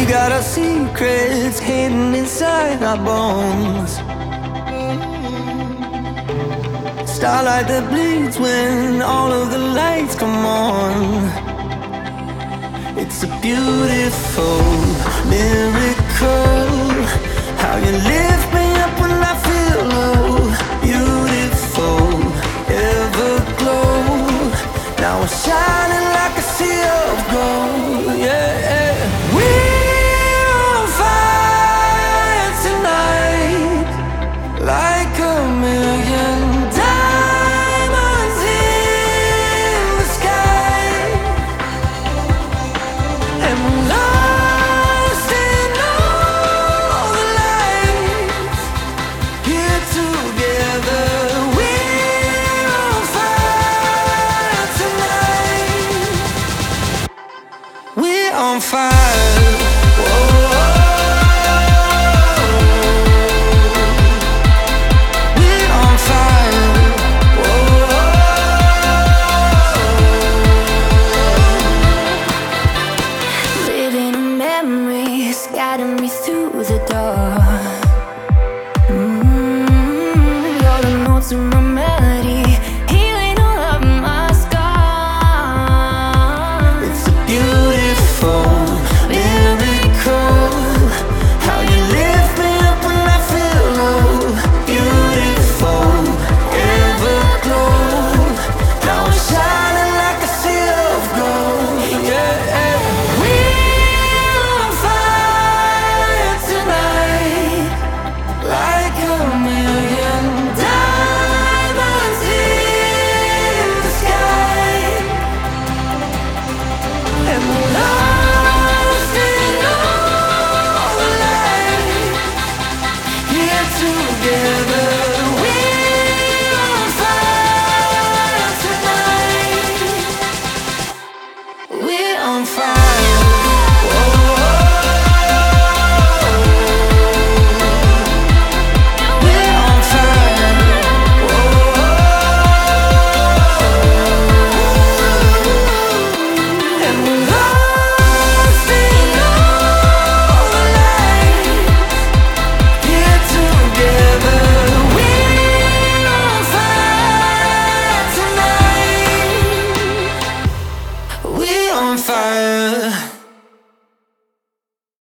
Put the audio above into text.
got our secrets hidden inside our bones. Starlight that bleeds when all of the lights come on. It's a beautiful miracle, how you lift me up when I feel low. Beautiful, everglow, now we're shining like a sea of gold. Yeah, we're on fire tonight, like a million diamonds in the sky. And we're lost in all the lights, here together. We're on fire tonight. We're on fire.